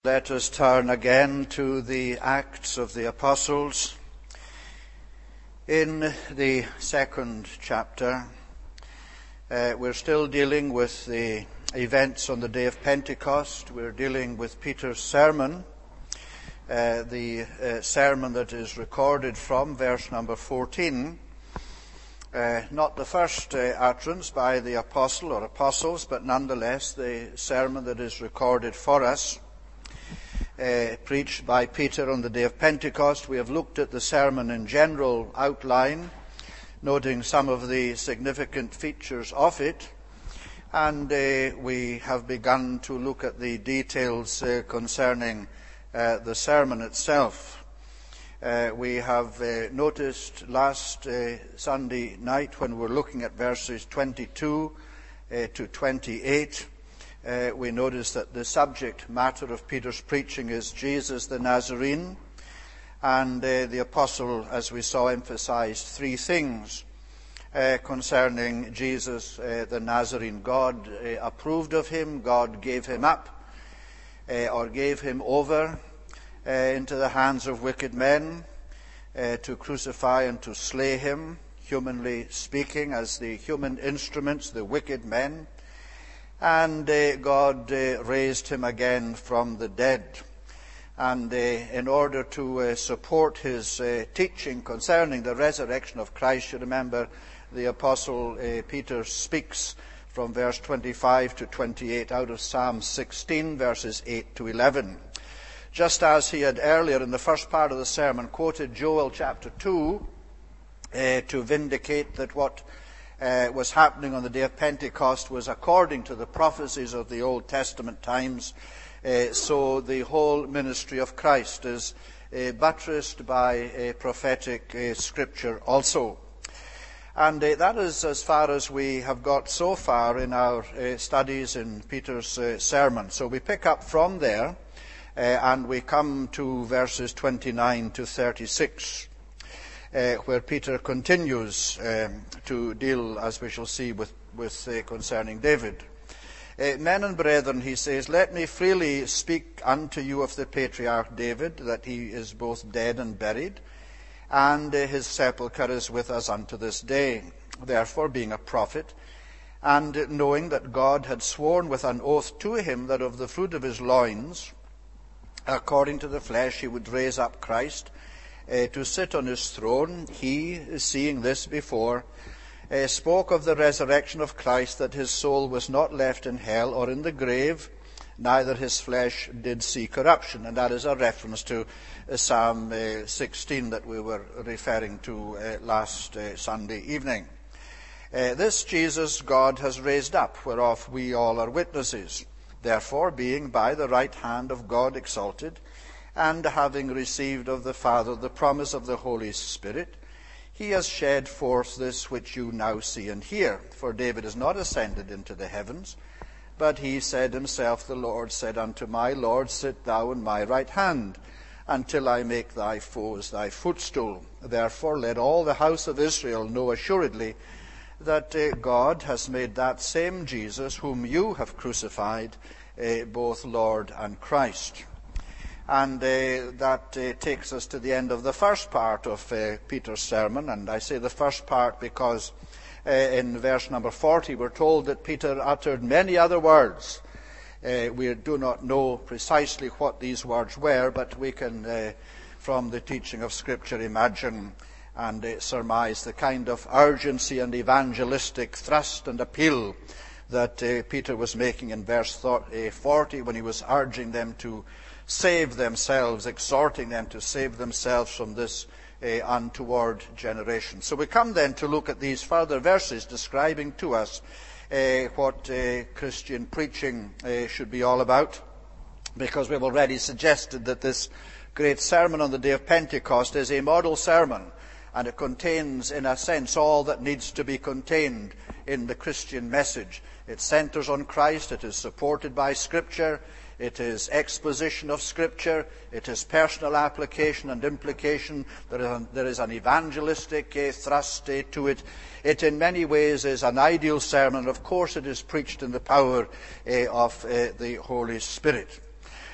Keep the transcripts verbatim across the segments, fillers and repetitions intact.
Let us turn again to the Acts of the Apostles. In the second chapter, uh, we're still dealing with the events on the day of Pentecost. We're dealing with Peter's sermon, uh, the uh, sermon that is recorded from verse number fourteen. Uh, not the first uh, utterance by the apostle or apostles, but nonetheless the sermon that is recorded for us. Uh, preached by Peter on the day of Pentecost. We have looked at the sermon in general outline, noting some of the significant features of it, and uh, we have begun to look at the details uh, concerning uh, the sermon itself. Uh, we have uh, noticed last uh, Sunday night, when we were looking at verses twenty-two uh, to twenty-eight, Uh, we notice that the subject matter of Peter's preaching is Jesus the Nazarene, and uh, the apostle, as we saw, emphasized three things uh, concerning Jesus uh, the Nazarene. God uh, approved of him, God gave him up, uh, or gave him over uh, into the hands of wicked men uh, to crucify and to slay him, humanly speaking, as the human instruments, the wicked men. And uh, God uh, raised him again from the dead. And uh, in order to uh, support his uh, teaching concerning the resurrection of Christ, you remember the Apostle uh, Peter speaks from verse twenty-five to twenty-eight out of Psalm sixteen, verses eight to eleven. Just as he had earlier in the first part of the sermon quoted Joel chapter two uh, to vindicate that what Uh, was happening on the day of Pentecost was according to the prophecies of the Old Testament times, uh, so the whole ministry of Christ is uh, buttressed by a prophetic uh, scripture also. And uh, that is as far as we have got so far in our uh, studies in Peter's uh, sermon. So we pick up from there uh, and we come to verses twenty-nine to thirty-six. Uh, where Peter continues um, to deal, as we shall see, with, with uh, concerning David. Uh, Men and brethren, he says, let me freely speak unto you of the patriarch David, that he is both dead and buried, and uh, his sepulchre is with us unto this day. Therefore, being a prophet, and knowing that God had sworn with an oath to him that of the fruit of his loins, according to the flesh, he would raise up Christ, Uh, to sit on his throne, he, seeing this before, uh, spoke of the resurrection of Christ, that his soul was not left in hell or in the grave, neither his flesh did see corruption. And that is a reference to uh, Psalm uh, sixteen that we were referring to uh, last uh, Sunday evening. Uh, this Jesus God has raised up, whereof we all are witnesses. Therefore, being by the right hand of God exalted, and having received of the Father the promise of the Holy Spirit, he has shed forth this which you now see and hear. For David is not ascended into the heavens, but he said himself, the Lord said unto my Lord, sit thou in my right hand, until I make thy foes thy footstool. Therefore let all the house of Israel know assuredly that uh, God has made that same Jesus, whom you have crucified, uh, both Lord and Christ. And uh, that uh, takes us to the end of the first part of uh, Peter's sermon. And I say the first part because uh, in verse number forty we're told that Peter uttered many other words. Uh, we do not know precisely what these words were, but we can, uh, from the teaching of Scripture, imagine and uh, surmise the kind of urgency and evangelistic thrust and appeal that uh, Peter was making in verse forty when he was urging them to save themselves, exhorting them to save themselves from this uh, untoward generation. So we come then to look at these further verses describing to us uh, what uh, Christian preaching uh, should be all about, because we've already suggested that this great sermon on the day of Pentecost is a model sermon, and it contains, in a sense, all that needs to be contained in the Christian message. It centers on Christ, it is supported by Scripture, it is exposition of Scripture, it is personal application and implication, there is an, there is an evangelistic uh, thrust uh, to it. It in many ways is an ideal sermon. Of course it is preached in the power uh, of uh, the Holy Spirit.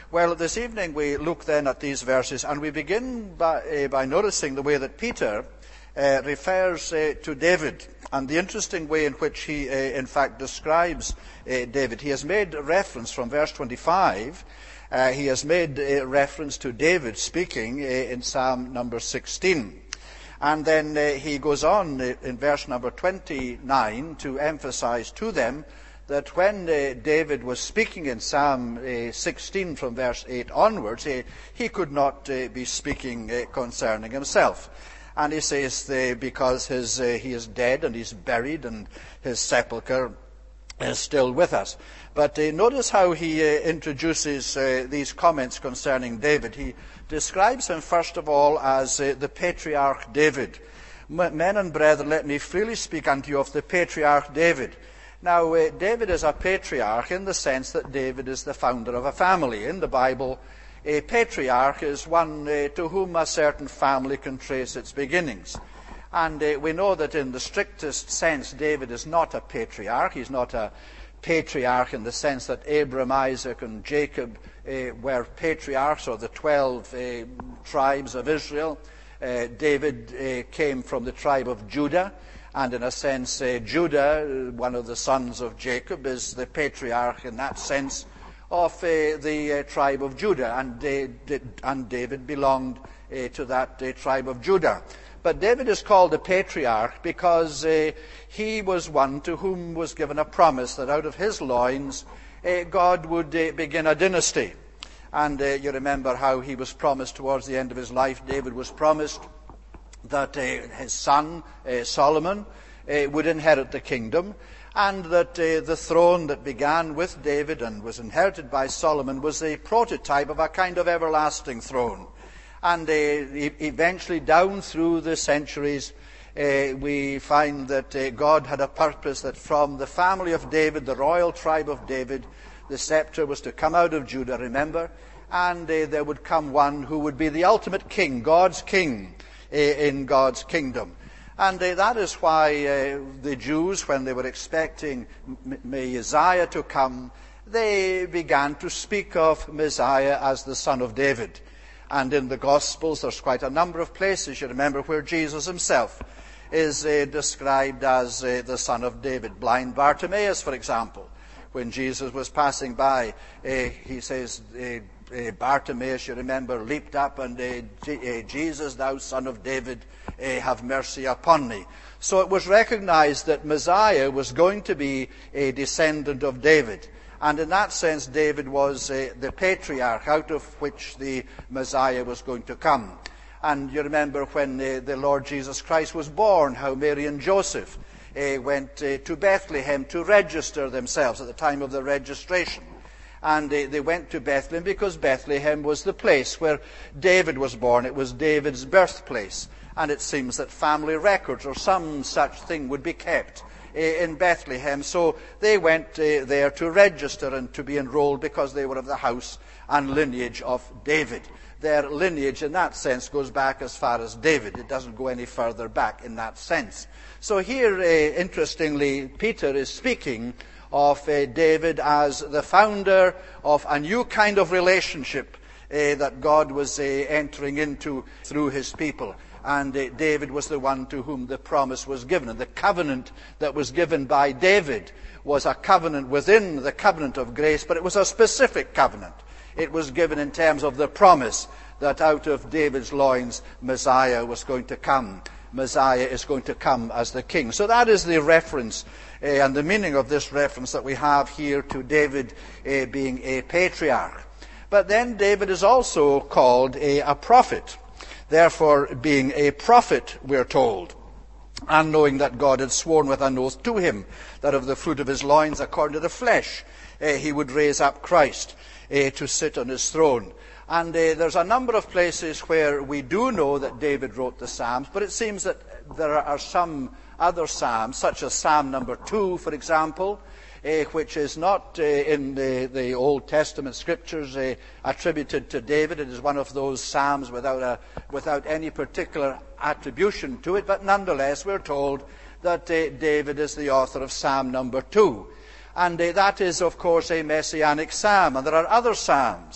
Well, this evening we look then at these verses, and we begin by, uh, by noticing the way that Peter uh, refers uh, to David, and the interesting way in which he, uh, in fact, describes uh, David. He has made reference from verse twenty-five, uh, he has made uh, reference to David speaking uh, in Psalm number sixteen. And then uh, he goes on uh, in verse number twenty-nine to emphasize to them that when uh, David was speaking in Psalm uh, sixteen from verse eight onwards, he, he could not uh, be speaking uh, concerning himself. And he says uh, because his, uh, he is dead and he's buried and his sepulchre is still with us. But uh, notice how he uh, introduces uh, these comments concerning David. He describes him first of all as uh, the patriarch David. Men and brethren, let me freely speak unto you of the patriarch David. Now, uh, David is a patriarch in the sense that David is the founder of a family. In the Bible, a patriarch is one uh, to whom a certain family can trace its beginnings. And uh, we know that in the strictest sense, David is not a patriarch. He's not a patriarch in the sense that Abraham, Isaac, and Jacob uh, were patriarchs, or the twelve uh, tribes of Israel. Uh, David uh, came from the tribe of Judah. And in a sense, uh, Judah, one of the sons of Jacob, is the patriarch in that sense of uh, the uh, tribe of Judah. And, uh, and David belonged uh, to that uh, tribe of Judah. But David is called a patriarch because uh, he was one to whom was given a promise that out of his loins uh, God would uh, begin a dynasty. And uh, you remember how he was promised towards the end of his life. David was promised that uh, his son, uh, Solomon, uh, would inherit the kingdom, and that uh, the throne that began with David and was inherited by Solomon was a prototype of a kind of everlasting throne. And uh, e- eventually, down through the centuries, uh, we find that uh, God had a purpose that from the family of David, the royal tribe of David, the scepter was to come out of Judah, remember, and uh, there would come one who would be the ultimate king, God's king, in God's kingdom. And uh, that is why uh, the Jews, when they were expecting M- Messiah to come, they began to speak of Messiah as the son of David. And in the Gospels, there's quite a number of places, you remember, where Jesus himself is uh, described as uh, the son of David. Blind Bartimaeus, for example, when Jesus was passing by, uh, he says, uh, Uh, Bartimaeus, you remember, leaped up and uh, G- uh, Jesus, thou son of David, uh, have mercy upon me. So it was recognized that Messiah was going to be a descendant of David. And in that sense, David was uh, the patriarch out of which the Messiah was going to come. And you remember when uh, the Lord Jesus Christ was born, how Mary and Joseph uh, went uh, to Bethlehem to register themselves at the time of the registration. And they, they went to Bethlehem because Bethlehem was the place where David was born. It was David's birthplace. And it seems that family records or some such thing would be kept uh, in Bethlehem. So they went uh, there to register and to be enrolled because they were of the house and lineage of David. Their lineage in that sense goes back as far as David. It doesn't go any further back in that sense. So here, uh, interestingly, Peter is speaking of uh, David as the founder of a new kind of relationship uh, that God was uh, entering into through his people. And uh, David was the one to whom the promise was given. And the covenant that was given by David was a covenant within the covenant of grace, but it was a specific covenant. It was given in terms of the promise that out of David's loins Messiah was going to come. Messiah is going to come as the king. So that is the reference uh, and the meaning of this reference that we have here to David uh, being a patriarch. But then David is also called a, a prophet. Therefore, being a prophet, we're told, and knowing that God had sworn with an oath to him that of the fruit of his loins, according to the flesh, uh, he would raise up Christ uh, to sit on his throne. And uh, there's a number of places where we do know that David wrote the Psalms, but it seems that there are some other Psalms, such as Psalm number two, for example, uh, which is not uh, in the, the Old Testament scriptures uh, attributed to David. It is one of those Psalms without, a, without any particular attribution to it, but nonetheless we're told that uh, David is the author of Psalm number two. And uh, that is, of course, a messianic psalm. And there are other psalms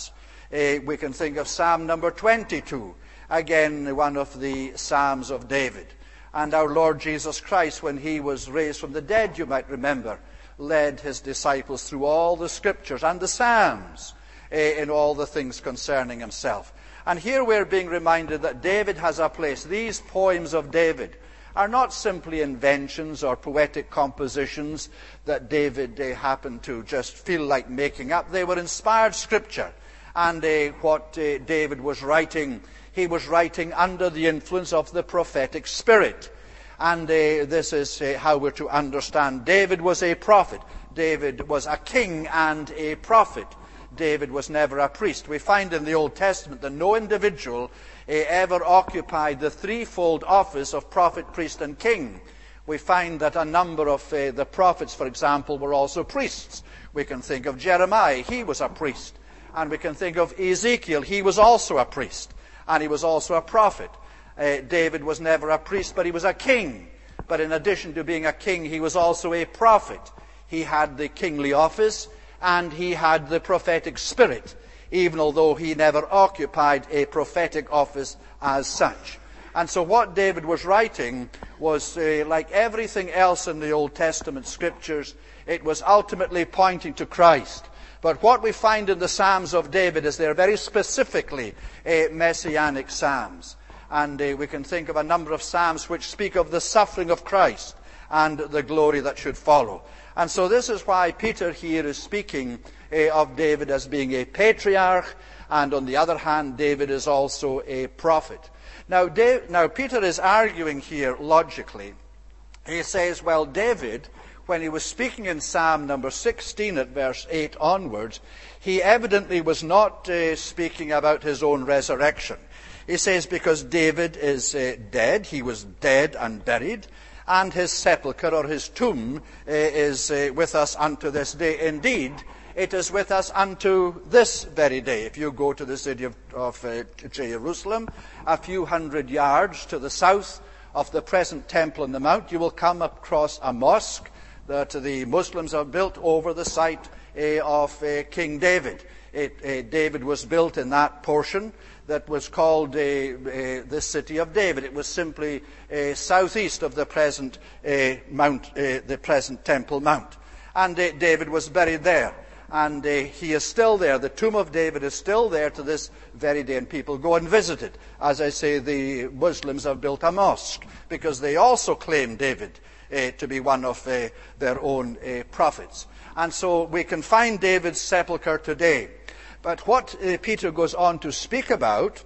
Uh, we can think of Psalm number twenty-two, again one of the Psalms of David. And our Lord Jesus Christ, when he was raised from the dead, you might remember, led his disciples through all the scriptures and the Psalms uh, in all the things concerning himself. And here we're being reminded that David has a place. These poems of David are not simply inventions or poetic compositions that David uh, happened to just feel like making up. They were inspired scripture. And uh, what uh, David was writing, he was writing under the influence of the prophetic spirit. And uh, this is uh, how we're to understand. David was a prophet. David was a king and a prophet. David was never a priest. We find in the Old Testament that no individual uh, ever occupied the threefold office of prophet, priest, and king. We find that a number of uh, the prophets, for example, were also priests. We can think of Jeremiah. He was a priest. And we can think of Ezekiel. He was also a priest. And he was also a prophet. Uh, David was never a priest, but he was a king. But in addition to being a king, he was also a prophet. He had the kingly office, and he had the prophetic spirit, even although he never occupied a prophetic office as such. And so what David was writing was, uh, like everything else in the Old Testament scriptures, it was ultimately pointing to Christ. But what we find in the Psalms of David is they're very specifically uh, messianic psalms. And uh, we can think of a number of psalms which speak of the suffering of Christ and the glory that should follow. And so this is why Peter here is speaking uh, of David as being a patriarch, and on the other hand, David is also a prophet. Now, Dave, now Peter is arguing here logically. He says, well, David, when he was speaking in Psalm number sixteen at verse eight onwards, he evidently was not uh, speaking about his own resurrection. He says, because David is uh, dead, he was dead and buried, and his sepulchre or his tomb uh, is uh, with us unto this day. Indeed, it is with us unto this very day. If you go to the city of, of uh, Jerusalem, a few hundred yards to the south of the present Temple on the Mount, you will come across a mosque that the Muslims have built over the site uh, of uh, King David. It, uh, David was built in that portion that was called uh, uh, the City of David. It was simply uh, southeast of the present uh, Mount, uh, the present Temple Mount. And uh, David was buried there. And uh, he is still there. The tomb of David is still there to this very day, and people go and visit it. As I say, the Muslims have built a mosque because they also claim David uh, to be one of uh, their own uh, prophets. And so we can find David's sepulchre today. But what uh, Peter goes on to speak about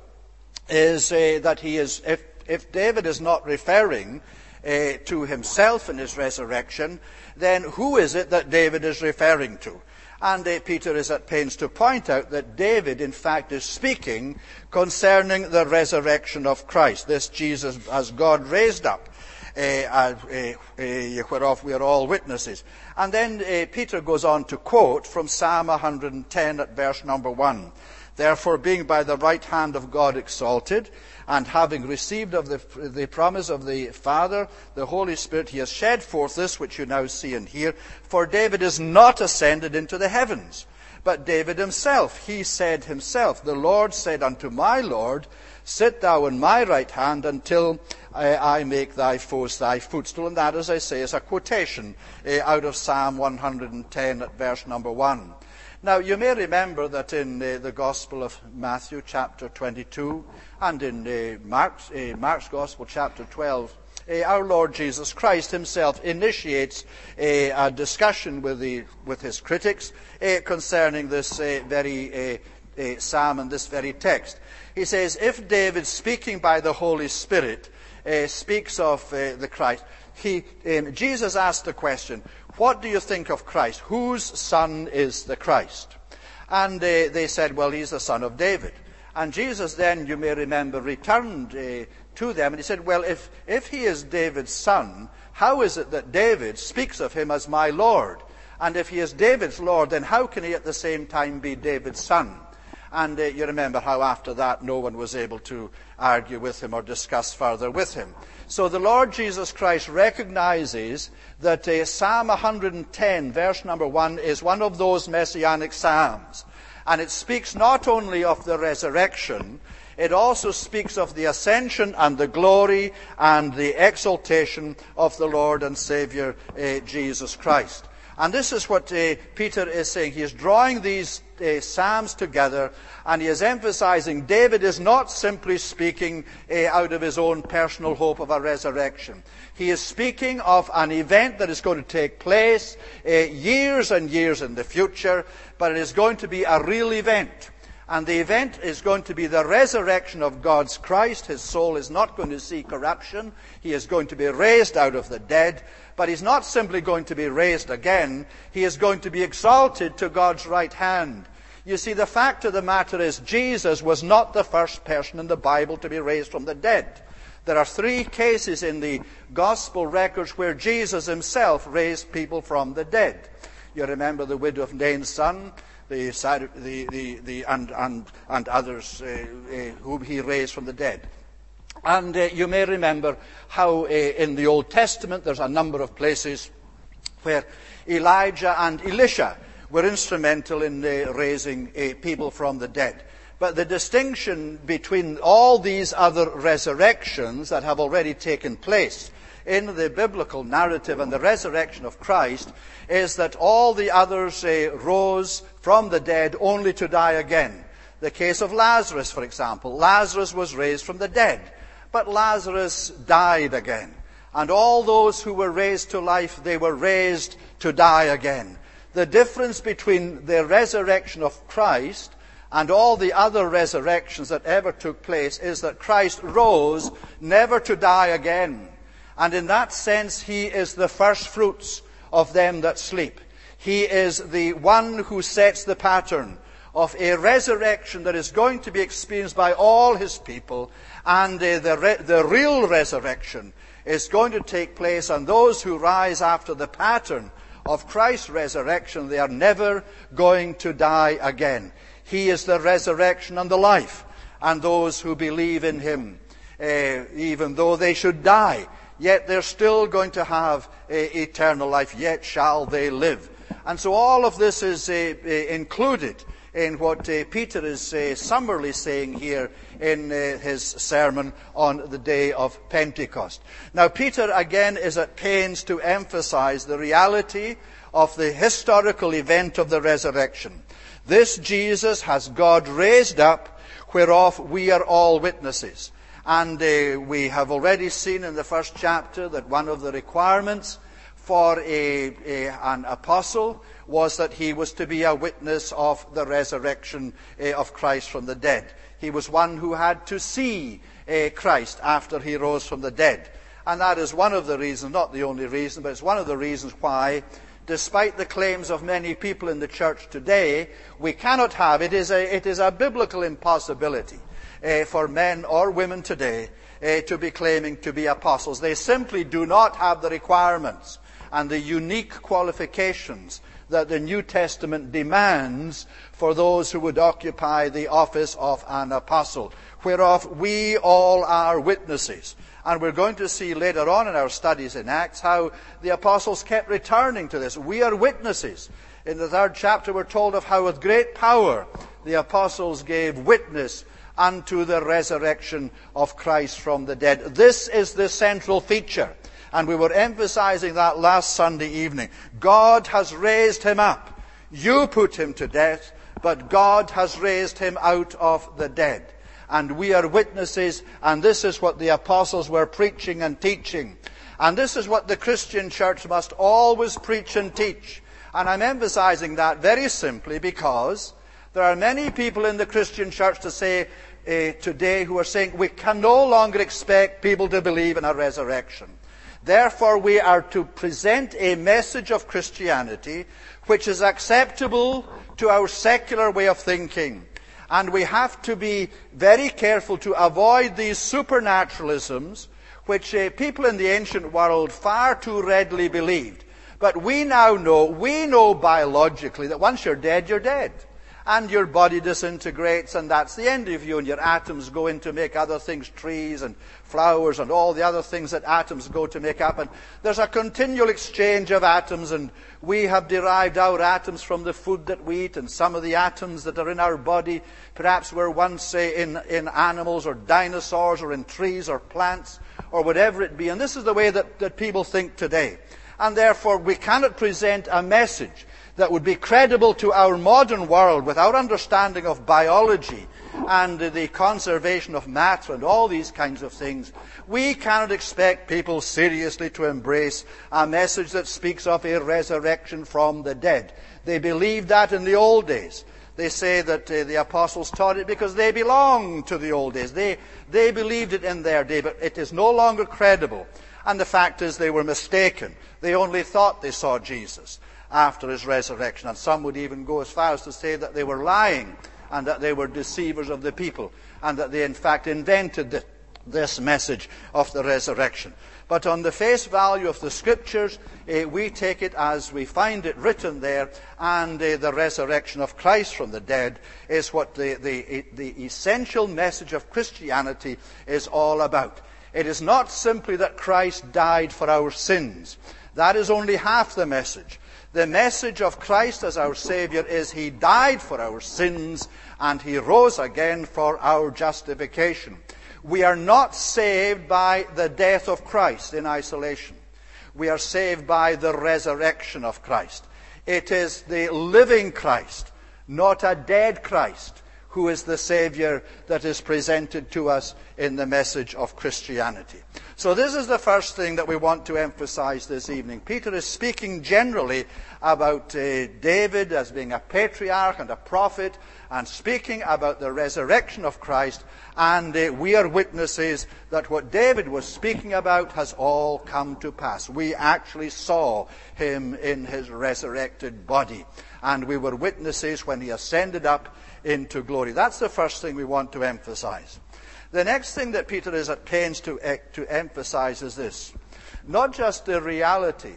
is uh, that he is, if, if David is not referring uh, to himself in his resurrection, then who is it that David is referring to? And uh, Peter is at pains to point out that David, in fact, is speaking concerning the resurrection of Christ, this Jesus as God raised up, uh, uh, uh, whereof we are all witnesses. And then uh, Peter goes on to quote from Psalm one hundred ten at verse number one. Therefore, being by the right hand of God exalted, and having received of the, the promise of the Father, the Holy Spirit, he has shed forth this which you now see and hear. For David is not ascended into the heavens, but David himself, he said himself, the Lord said unto my Lord, sit thou on my right hand until I, I make thy foes thy footstool. And that, as I say, is a quotation uh, out of Psalm one hundred ten at verse number one. Now, you may remember that in uh, the Gospel of Matthew, chapter twenty-two, and in uh, Mark's, uh, Mark's Gospel, chapter twelve, uh, our Lord Jesus Christ himself initiates uh, a discussion with, the, with his critics uh, concerning this uh, very uh, uh, psalm and this very text. He says, if David, speaking by the Holy Spirit, uh, speaks of uh, the Christ, he, um, Jesus asked the question, what do you think of Christ? Whose son is the Christ? And uh, they said, well, he's the son of David. And Jesus then, you may remember, returned uh, to them and he said, well, if, if he is David's son, how is it that David speaks of him as my Lord? And if he is David's Lord, then how can he at the same time be David's son? And uh, you remember how after that no one was able to argue with him or discuss further with him. So the Lord Jesus Christ recognizes that uh, Psalm one hundred ten, verse number one, is one of those messianic psalms. And it speaks not only of the resurrection, it also speaks of the ascension and the glory and the exaltation of the Lord and Savior uh, Jesus Christ. And this is what uh, Peter is saying. He is drawing these uh, psalms together, and he is emphasizing David is not simply speaking uh, out of his own personal hope of a resurrection. He is speaking of an event that is going to take place uh, years and years in the future, but it is going to be a real event. And the event is going to be the resurrection of God's Christ. His soul is not going to see corruption. He is going to be raised out of the dead. But he's not simply going to be raised again. He is going to be exalted to God's right hand. You see, the fact of the matter is Jesus was not the first person in the Bible to be raised from the dead. There are three cases in the gospel records where Jesus himself raised people from the dead. You remember the widow of Nain's son, the, the, the, the, and, and, and others uh, uh, whom he raised from the dead. And uh, you may remember how uh, in the Old Testament there's a number of places where Elijah and Elisha were instrumental in uh, raising uh, people from the dead. But the distinction between all these other resurrections that have already taken place in the biblical narrative and the resurrection of Christ is that all the others uh, rose from the dead only to die again. The case of Lazarus, for example. Lazarus was raised from the dead, but Lazarus died again. And all those who were raised to life, they were raised to die again. The difference between the resurrection of Christ and all the other resurrections that ever took place is that Christ rose never to die again. And in that sense, he is the first fruits of them that sleep. He is the one who sets the pattern of a resurrection that is going to be experienced by all his people. And uh, the, re- the real resurrection is going to take place, and those who rise after the pattern of Christ's resurrection, they are never going to die again. He is the resurrection and the life. And those who believe in him, uh, even though they should die, yet they're still going to have uh, eternal life, yet shall they live. And so all of this is uh, uh, included in what uh, Peter is uh, summarily saying here in uh, his sermon on the day of Pentecost. Now, Peter again is at pains to emphasize the reality of the historical event of the resurrection. This Jesus has God raised up, whereof we are all witnesses. And uh, we have already seen in the first chapter that one of the requirements for a, a, an apostle was that he was to be a witness of the resurrection uh, of Christ from the dead. He was one who had to see uh, Christ after he rose from the dead. And that is one of the reasons, not the only reason, but it's one of the reasons why, despite the claims of many people in the church today, we cannot have, it is a, it is a biblical impossibility uh, for men or women today uh, to be claiming to be apostles. They simply do not have the requirements and the unique qualifications that the New Testament demands for those who would occupy the office of an apostle, whereof we all are witnesses. And we're going to see later on in our studies in Acts how the apostles kept returning to this. We are witnesses. In the third chapter we're told of how with great power the apostles gave witness unto the resurrection of Christ from the dead. This is the central feature. And we were emphasizing that last Sunday evening. God has raised him up. You put him to death, but God has raised him out of the dead. And we are witnesses, and this is what the apostles were preaching and teaching. And this is what the Christian church must always preach and teach. And I'm emphasizing that very simply because there are many people in the Christian church to say uh, today who are saying we can no longer expect people to believe in a resurrection. Therefore, we are to present a message of Christianity which is acceptable to our secular way of thinking. And we have to be very careful to avoid these supernaturalisms which uh, people in the ancient world far too readily believed. But we now know, we know biologically that once you're dead, you're dead. and your body disintegrates, and that's the end of you, and your atoms go in to make other things, trees and flowers and all the other things that atoms go to make up. And there's a continual exchange of atoms, and we have derived our atoms from the food that we eat, and some of the atoms that are in our body perhaps were once, say, in, in animals or dinosaurs or in trees or plants or whatever it be. And this is the way that, that people think today. And therefore we cannot present a message that would be credible to our modern world with our understanding of biology and the conservation of matter and all these kinds of things. We cannot expect people seriously to embrace a message that speaks of a resurrection from the dead. They believed that in the old days. They say that uh, the apostles taught it because they belonged to the old days. They, they believed it in their day, but it is no longer credible. And the fact is they were mistaken. They only thought they saw Jesus after his resurrection. And some would even go as far as to say that they were lying and that they were deceivers of the people and that they in fact invented the, this message of the resurrection. But on the face value of the Scriptures, uh, we take it as we find it written there, and uh, the resurrection of Christ from the dead is what the, the, the essential message of Christianity is all about. It is not simply that Christ died for our sins. That is only half the message. The message of Christ as our Savior is he died for our sins and he rose again for our justification. We are not saved by the death of Christ in isolation. We are saved by the resurrection of Christ. It is the living Christ, not a dead Christ, who is the Savior that is presented to us in the message of Christianity. So this is the first thing that we want to emphasize this evening. Peter is speaking generally about uh, David as being a patriarch and a prophet, and speaking about the resurrection of Christ, and uh, we are witnesses that what David was speaking about has all come to pass. We actually saw him in his resurrected body, and we were witnesses when he ascended up into glory. That's the first thing we want to emphasize. The next thing that Peter is at pains to, to emphasize is this. Not just the reality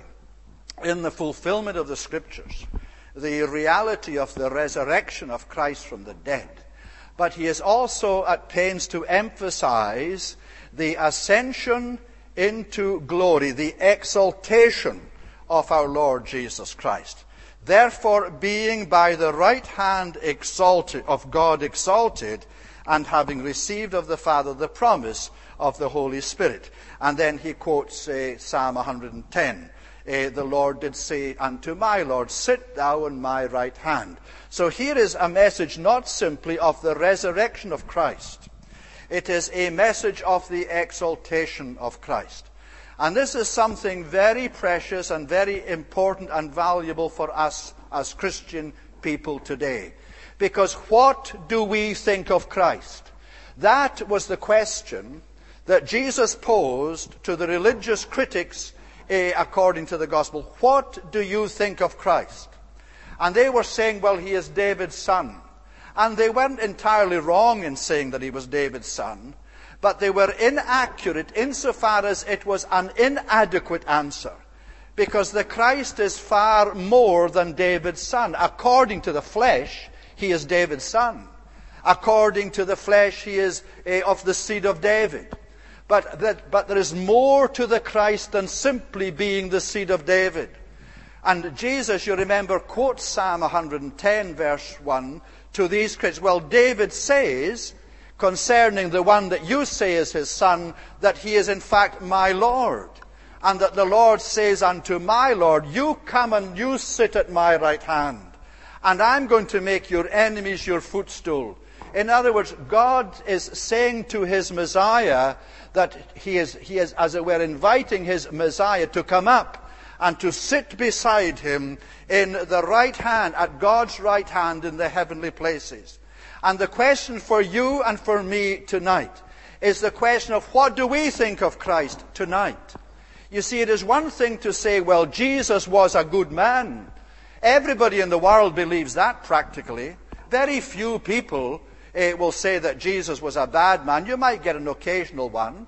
in the fulfillment of the Scriptures, the reality of the resurrection of Christ from the dead, but he is also at pains to emphasize the ascension into glory, the exaltation of our Lord Jesus Christ. Therefore, being by the right hand exalted, of God exalted, and having received of the Father the promise of the Holy Spirit. And then he quotes uh, Psalm one hundred ten. Uh, the Lord did say unto my Lord, sit thou on my right hand. So here is a message not simply of the resurrection of Christ. It is a message of the exaltation of Christ. And this is something very precious and very important and valuable for us as Christian people today. Because what do we think of Christ? That was the question that Jesus posed to the religious critics eh, according to the gospel. What do you think of Christ? And they were saying, well, he is David's son. And they weren't entirely wrong in saying that he was David's son, but they were inaccurate insofar as it was an inadequate answer. Because the Christ is far more than David's son. According to the flesh, he is David's son. According to the flesh, he is uh, of the seed of David. But, that, but there is more to the Christ than simply being the seed of David. And Jesus, you remember, quotes Psalm one hundred ten, verse one, to these critics. Well, David says, concerning the one that you say is his son, that he is in fact my Lord. And that the Lord says unto my Lord, you come and you sit at my right hand, and I'm going to make your enemies your footstool. In other words, God is saying to his Messiah that he is, he is, as it were, inviting his Messiah to come up and to sit beside him in the right hand, at God's right hand in the heavenly places. And the question for you and for me tonight is the question of what do we think of Christ tonight? You see, it is one thing to say, well, Jesus was a good man. Everybody in the world believes that practically. Very few people uh, will say that Jesus was a bad man. You might get an occasional one.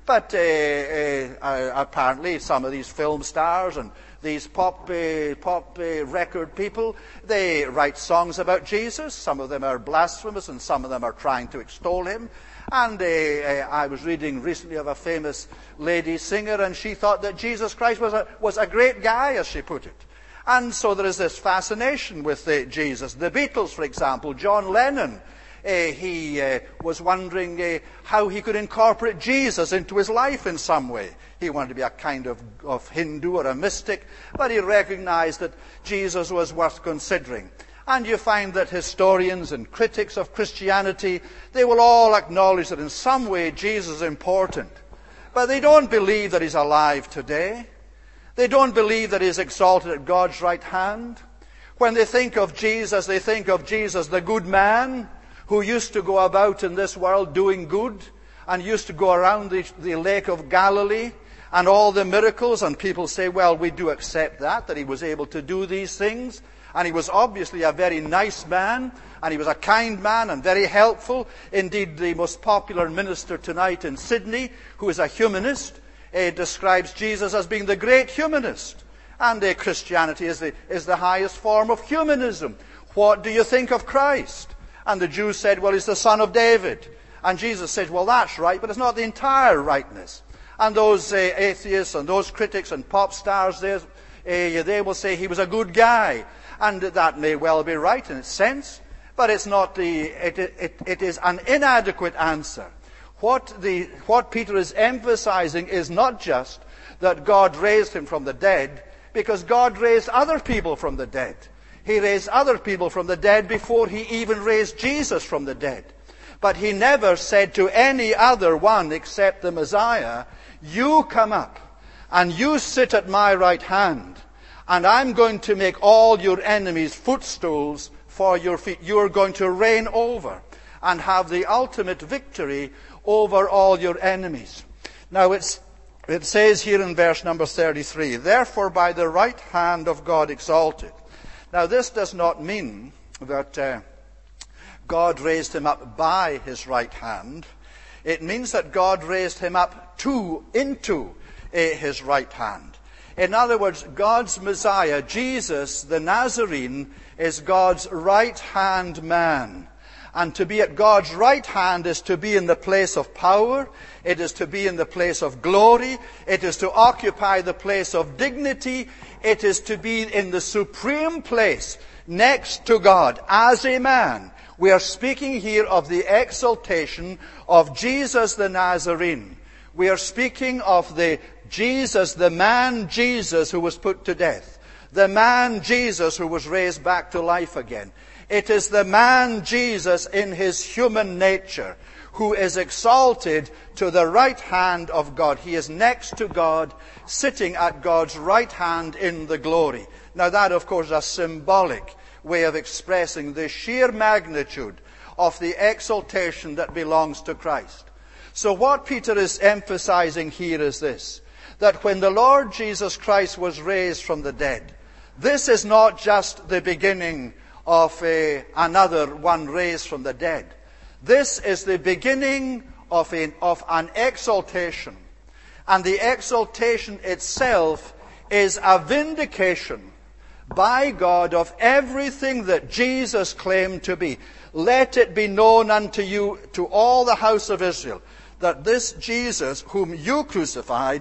But uh, uh, apparently some of these film stars and these pop uh, pop uh, record people, they write songs about Jesus. Some of them are blasphemous and some of them are trying to extol him. And uh, uh, I was reading recently of a famous lady singer, and she thought that Jesus Christ was a, was a great guy, as she put it. And so there is this fascination with uh, Jesus. The Beatles, for example, John Lennon, Uh, he uh, was wondering uh, how he could incorporate Jesus into his life in some way. He wanted to be a kind of, of Hindu or a mystic, but he recognized that Jesus was worth considering. And you find that historians and critics of Christianity, they will all acknowledge that in some way Jesus is important. But they don't believe that he's alive today. They don't believe that he's exalted at God's right hand. When they think of Jesus, they think of Jesus, the good man, who used to go about in this world doing good, and used to go around the, the Lake of Galilee, and all the miracles, and people say, well, we do accept that, that he was able to do these things, and he was obviously a very nice man, and he was a kind man, and very helpful. Indeed, the most popular minister tonight in Sydney, who is a humanist, uh, describes Jesus as being the great humanist. And uh, Christianity is the, is the highest form of humanism. What do you think of Christ? And the Jews said, well, he's the son of David. And Jesus said, well, that's right, but it's not the entire rightness. And those uh, atheists and those critics and pop stars, they, uh, they will say he was a good guy. And that may well be right in its sense, but it's not the, it, it, it is an inadequate answer. What, the, what Peter is emphasizing is not just that God raised him from the dead, because God raised other people from the dead. He raised other people from the dead before he even raised Jesus from the dead. But he never said to any other one except the Messiah, you come up and you sit at my right hand, and I'm going to make all your enemies footstools for your feet. You're going to reign over and have the ultimate victory over all your enemies. Now it's, it says here in verse number thirty-three, therefore by the right hand of God exalted. Now, this does not mean that uh, God raised him up by his right hand. It means that God raised him up to, into uh, his right hand. In other words, God's Messiah, Jesus the Nazarene, is God's right-hand man. And to be at God's right hand is to be in the place of power. It is to be in the place of glory. It is to occupy the place of dignity. It is to be in the supreme place next to God as a man. We are speaking here of the exaltation of Jesus the Nazarene. We are speaking of the Jesus, the man Jesus who was put to death. The man Jesus who was raised back to life again. It is the man Jesus in his human nature who is exalted to the right hand of God. He is next to God, sitting at God's right hand in the glory. Now that, of course, is a symbolic way of expressing the sheer magnitude of the exaltation that belongs to Christ. So what Peter is emphasizing here is this, that when the Lord Jesus Christ was raised from the dead, this is not just the beginning of a, another one raised from the dead. This is the beginning of, a, of an exaltation. And the exaltation itself is a vindication by God of everything that Jesus claimed to be. Let it be known unto you, to all the house of Israel, that this Jesus whom you crucified,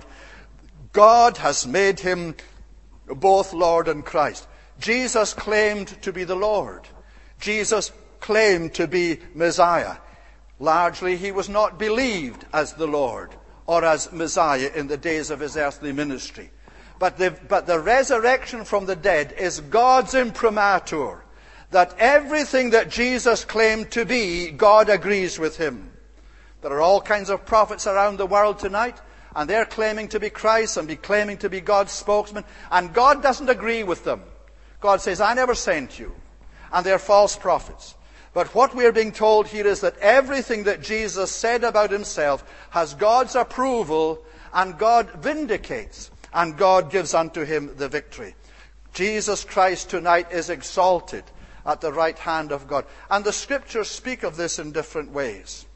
God has made him both Lord and Christ. Jesus claimed to be the Lord. Jesus claimed to be Messiah. Largely, he was not believed as the Lord or as Messiah in the days of his earthly ministry. But the, but the resurrection from the dead is God's imprimatur, that everything that Jesus claimed to be, God agrees with him. There are all kinds of prophets around the world tonight, and they're claiming to be Christ and be claiming to be God's spokesman, and God doesn't agree with them. God says, I never sent you. And they're false prophets. But what we're being told here is that everything that Jesus said about himself has God's approval, and God vindicates, and God gives unto him the victory. Jesus Christ tonight is exalted at the right hand of God. And the scriptures speak of this in different ways.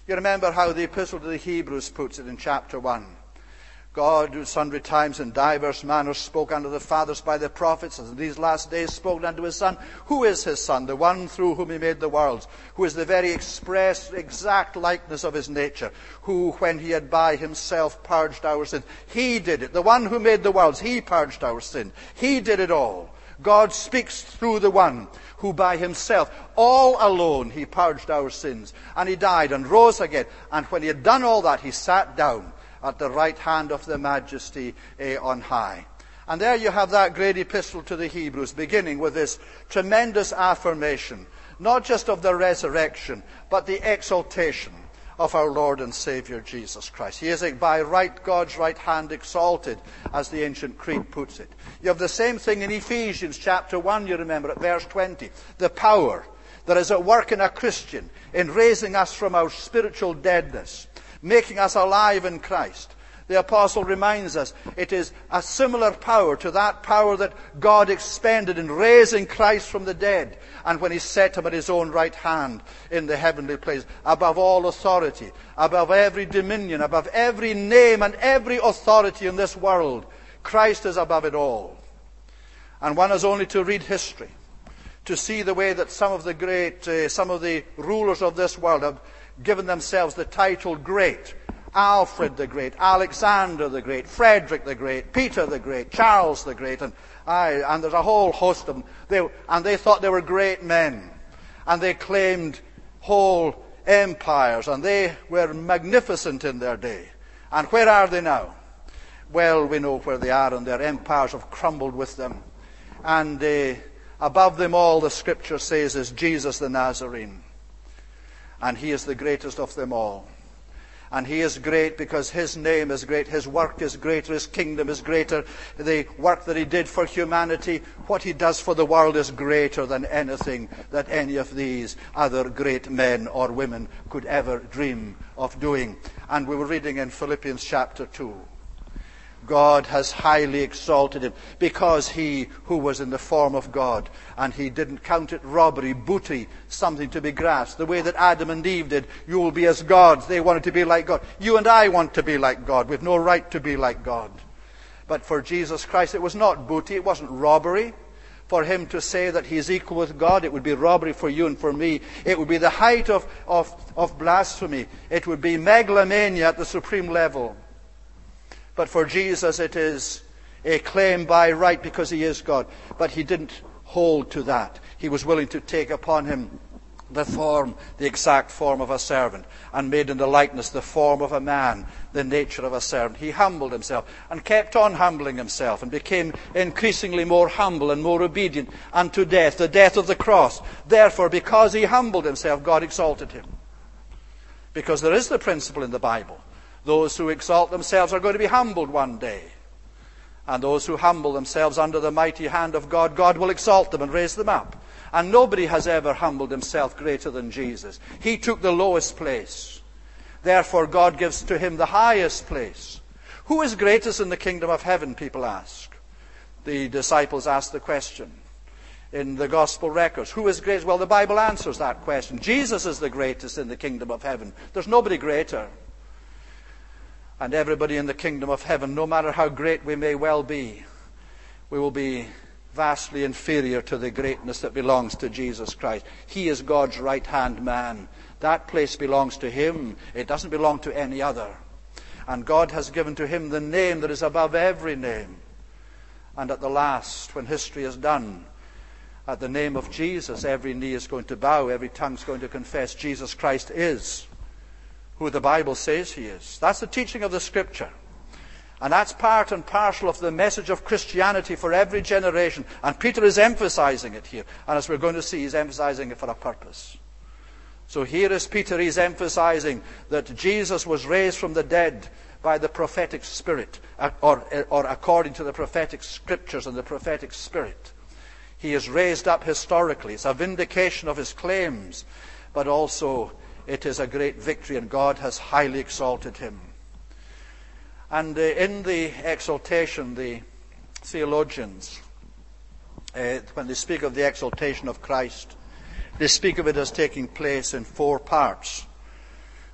You remember how the Epistle to the Hebrews puts it in chapter one. God, who sundry times in divers manners spoke unto the fathers by the prophets, as in these last days spoken unto his Son. Who is his Son? The one through whom he made the worlds, who is the very express, exact likeness of his nature, who, when he had by himself purged our sins, he did it. The one who made the worlds, he purged our sin. He did it all. God speaks through the one who by himself, all alone, he purged our sins. And he died and rose again. And when he had done all that, he sat down at the right hand of the Majesty eh, on high. And there you have that great epistle to the Hebrews, beginning with this tremendous affirmation, not just of the resurrection, but the exaltation of our Lord and Savior Jesus Christ. He is by right God's right hand exalted, as the ancient creed puts it. You have the same thing in Ephesians chapter one, you remember, at verse twenty. The power that is at work in a Christian in raising us from our spiritual deadness, making us alive in Christ. The apostle reminds us it is a similar power to that power that God expended in raising Christ from the dead, and when he set him at his own right hand in the heavenly place, above all authority, above every dominion, above every name and every authority in this world. Christ is above it all. And one has only to read history to see the way that some of the great, uh, some of the rulers of this world have given themselves the title great. Alfred the Great, Alexander the Great, Frederick the Great, Peter the Great, Charles the Great, and I, and there's a whole host of them. They, and they thought they were great men. And they claimed whole empires, and they were magnificent in their day. And where are they now? Well, we know where they are, and their empires have crumbled with them. And uh, above them all, the Scripture says, is Jesus the Nazarene. And he is the greatest of them all. And he is great because his name is great, his work is greater, his kingdom is greater. The work that he did for humanity, what he does for the world is greater than anything that any of these other great men or women could ever dream of doing. And we were reading in Philippians chapter two. God has highly exalted him because he who was in the form of God, and he didn't count it robbery, booty, something to be grasped. The way that Adam and Eve did, you will be as gods. They wanted to be like God. You and I want to be like God. We've no right to be like God. But for Jesus Christ, it was not booty. It wasn't robbery. For him to say that he is equal with God, it would be robbery for you and for me. It would be the height of, of, of blasphemy. It would be megalomania at the supreme level. But for Jesus, it is a claim by right because he is God. But he didn't hold to that. He was willing to take upon him the form, the exact form of a servant, and made in the likeness, the form of a man, the nature of a servant. He humbled himself and kept on humbling himself and became increasingly more humble and more obedient unto death, the death of the cross. Therefore, because he humbled himself, God exalted him. Because there is the principle in the Bible. Those who exalt themselves are going to be humbled one day. And those who humble themselves under the mighty hand of God, God will exalt them and raise them up. And nobody has ever humbled himself greater than Jesus. He took the lowest place. Therefore, God gives to him the highest place. Who is greatest in the kingdom of heaven, people ask. The disciples ask the question in the gospel records. Who is greatest? Well, the Bible answers that question. Jesus is the greatest in the kingdom of heaven. There's nobody greater. And everybody in the kingdom of heaven, no matter how great we may well be, we will be vastly inferior to the greatness that belongs to Jesus Christ. He is God's right-hand man. That place belongs to him. It doesn't belong to any other. And God has given to him the name that is above every name. And at the last, when history is done, at the name of Jesus, every knee is going to bow, every tongue is going to confess Jesus Christ is who the Bible says he is. That's the teaching of the Scripture. And that's part and parcel of the message of Christianity for every generation. And Peter is emphasizing it here. And as we're going to see, he's emphasizing it for a purpose. So here is Peter, he's emphasizing that Jesus was raised from the dead by the prophetic spirit, or, or according to the prophetic scriptures and the prophetic spirit. He is raised up historically. It's a vindication of his claims, but also it is a great victory, and God has highly exalted him. And uh, in the exaltation, the theologians, uh, when they speak of the exaltation of Christ, they speak of it as taking place in four parts.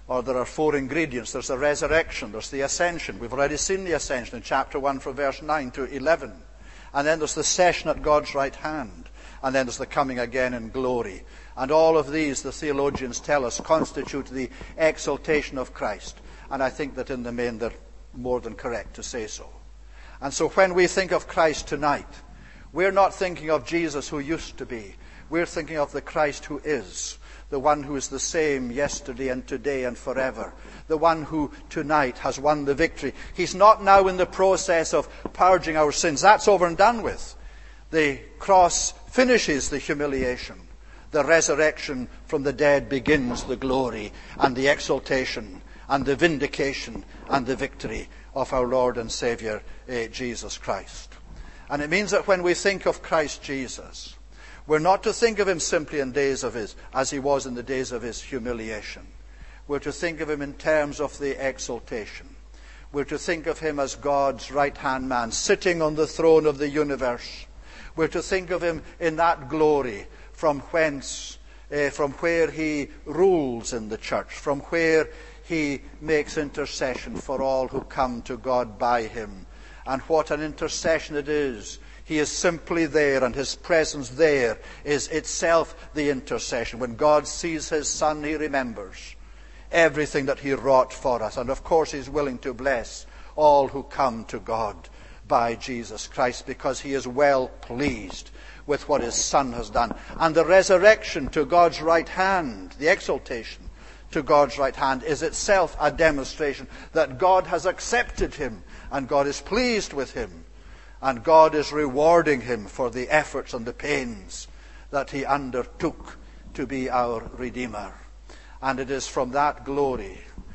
or there are four ingredients. There's the resurrection, there's the ascension. We've already seen the ascension in chapter one from verse nine to eleven. And then there's the session at God's right hand. And then there's the coming again in glory. And all of these, the theologians tell us, constitute the exaltation of Christ. And I think that in the main they're more than correct to say so. And so when we think of Christ tonight, we're not thinking of Jesus who used to be. We're thinking of the Christ who is. The one who is the same yesterday and today and forever. The one who tonight has won the victory. He's not now in the process of purging our sins. That's over and done with. The cross finishes the humiliation. The resurrection from the dead begins the glory and the exaltation and the vindication and the victory of our Lord and Savior, eh, Jesus Christ. And it means that when we think of Christ Jesus, we're not to think of him simply in days of his, as he was in the days of his humiliation. We're to think of him in terms of the exaltation. We're to think of him as God's right-hand man, sitting on the throne of the universe. We're to think of him in that glory from whence, uh, from where he rules in the church, from where he makes intercession for all who come to God by him. And what an intercession it is. He is simply there, and his presence there is itself the intercession. When God sees his Son, he remembers everything that he wrought for us. And of course he's willing to bless all who come to God by Jesus Christ, because he is well pleased with what his Son has done. And the resurrection to God's right hand, the exaltation to God's right hand, is itself a demonstration that God has accepted him, and God is pleased with him. And God is rewarding him for the efforts and the pains that he undertook to be our Redeemer. And it is from that glory,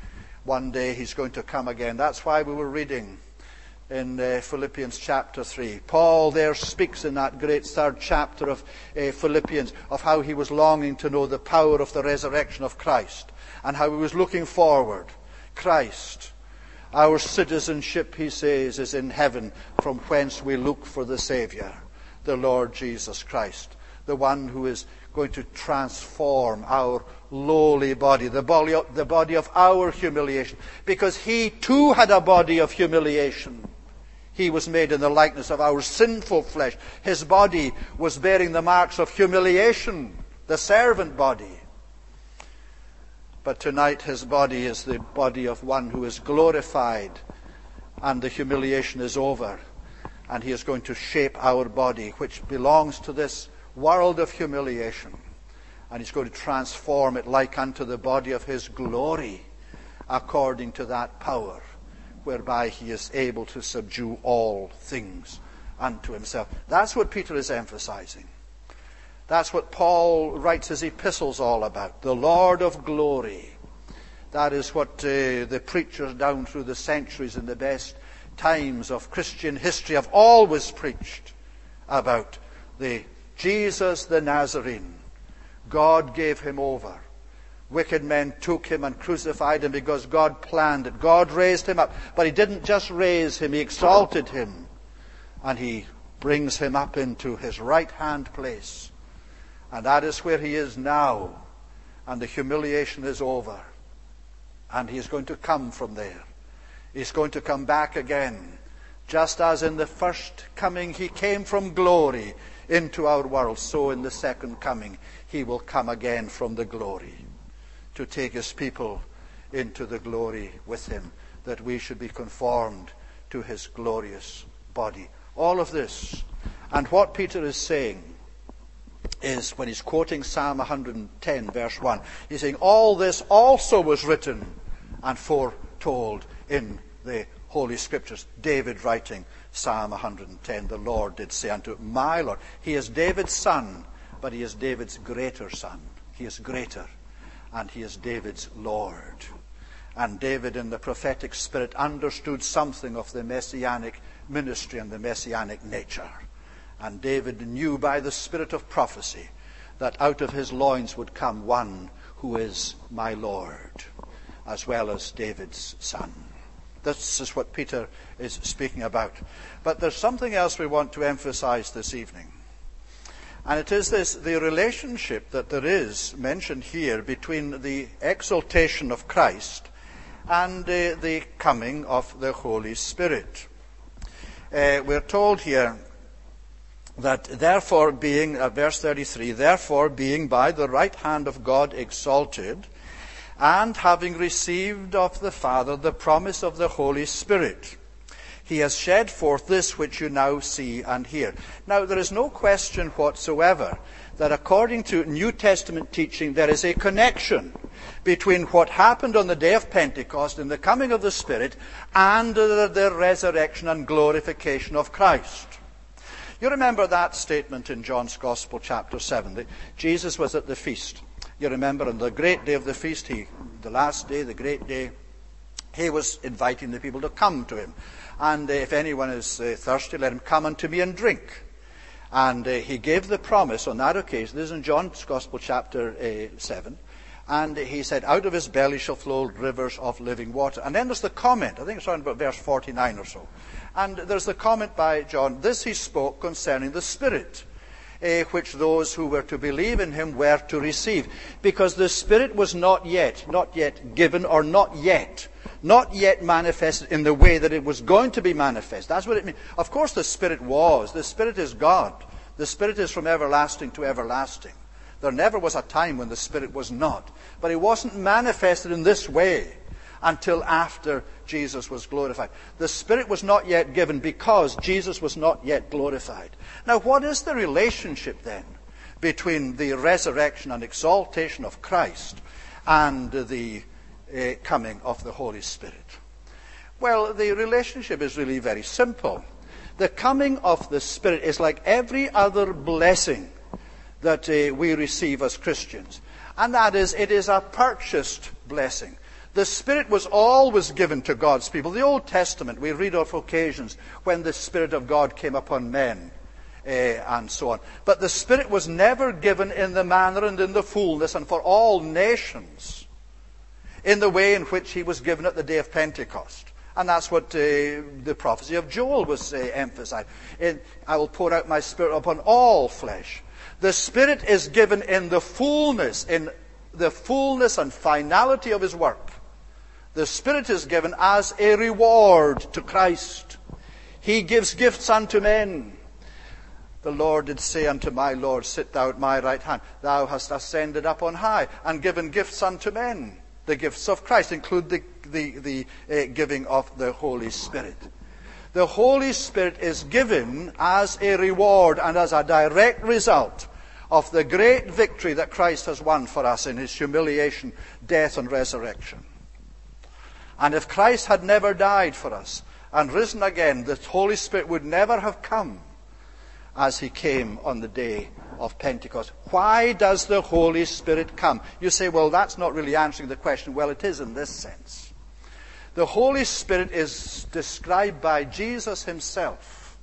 one day he's going to come again. That's why we were reading in uh, Philippians chapter three. Paul there speaks in that great third chapter of uh, Philippians of how he was longing to know the power of the resurrection of Christ, and how he was looking forward. Christ, our citizenship, he says, is in heaven, from whence we look for the Savior, the Lord Jesus Christ, the one who is going to transform our lowly body, the body of, the body of our humiliation, because he too had a body of humiliation. He was made in the likeness of our sinful flesh. His body was bearing the marks of humiliation, the servant body. But tonight his body is the body of one who is glorified, and the humiliation is over. And he is going to shape our body, which belongs to this world of humiliation. And he's going to transform it like unto the body of his glory, according to that power whereby he is able to subdue all things unto himself. That's what Peter is emphasizing. That's what Paul writes his epistles all about. The Lord of glory. That is what uh, the preachers down through the centuries in the best times of Christian history have always preached about. The Jesus the Nazarene. God gave him over. Wicked men took him and crucified him because God planned it. God raised him up. But he didn't just raise him, he exalted him. And he brings him up into his right-hand place. And that is where he is now. And the humiliation is over. And he is going to come from there. He's going to come back again. Just as in the first coming he came from glory into our world, so in the second coming he will come again from the glory to take his people into the glory with him, that we should be conformed to his glorious body. All of this, and what Peter is saying is, when he's quoting Psalm one hundred ten verse one, he's saying all this also was written and foretold in the Holy Scriptures. David writing Psalm one hundred ten, the Lord did say unto my Lord. He is David's son, but he is David's greater son. He is greater, and he is David's Lord. And David, in the prophetic spirit, understood something of the messianic ministry and the messianic nature. And David knew by the spirit of prophecy that out of his loins would come one who is my Lord, as well as David's son. This is what Peter is speaking about. But there's something else we want to emphasize this evening. And it is this, the relationship that there is mentioned here between the exaltation of Christ and uh, the coming of the Holy Spirit. Uh, we're told here that therefore being, uh, verse thirty-three, therefore being by the right hand of God exalted, and having received of the Father the promise of the Holy Spirit, he has shed forth this which you now see and hear. Now, there is no question whatsoever that according to New Testament teaching, there is a connection between what happened on the day of Pentecost in the coming of the Spirit and the, the resurrection and glorification of Christ. You remember that statement in John's Gospel, chapter seven, that Jesus was at the feast. You remember on the great day of the feast, he, the last day, the great day, he was inviting the people to come to him. And uh, if anyone is uh, thirsty, let him come unto me and drink. And uh, he gave the promise on that occasion. This is in John's Gospel, chapter uh, seven. And he said, out of his belly shall flow rivers of living water. And then there's the comment, I think it's around about verse forty-nine or so. And there's the comment by John, this he spoke concerning the Spirit, uh, which those who were to believe in him were to receive. Because the Spirit was not yet, not yet given, or not yet, not yet manifested in the way that it was going to be manifest. That's what it means. Of course the Spirit was. The Spirit is God. The Spirit is from everlasting to everlasting. There never was a time when the Spirit was not. But it wasn't manifested in this way until after Jesus was glorified. The Spirit was not yet given because Jesus was not yet glorified. Now, what is the relationship then between the resurrection and exaltation of Christ and the uh, coming of the Holy Spirit? Well, the relationship is really very simple. The coming of the Spirit is like every other blessing that uh, we receive as Christians. And that is, it is a purchased blessing. The Spirit was always given to God's people. The Old Testament, we read of occasions when the Spirit of God came upon men, uh, and so on. But the Spirit was never given in the manner and in the fullness and for all nations in the way in which he was given at the day of Pentecost. And that's what uh, the prophecy of Joel was uh, emphasized. In, I will pour out my Spirit upon all flesh. The Spirit is given in the fullness, in the fullness and finality of his work. The Spirit is given as a reward to Christ. He gives gifts unto men. The Lord did say unto my Lord, sit thou at my right hand. Thou hast ascended up on high and given gifts unto men. The gifts of Christ include the, the, the uh, giving of the Holy Spirit. The Holy Spirit is given as a reward and as a direct result of the great victory that Christ has won for us in his humiliation, death, and resurrection. And if Christ had never died for us and risen again, the Holy Spirit would never have come as he came on the day of Pentecost. Why does the Holy Spirit come? You say, well, that's not really answering the question. Well, it is in this sense. The Holy Spirit is described by Jesus himself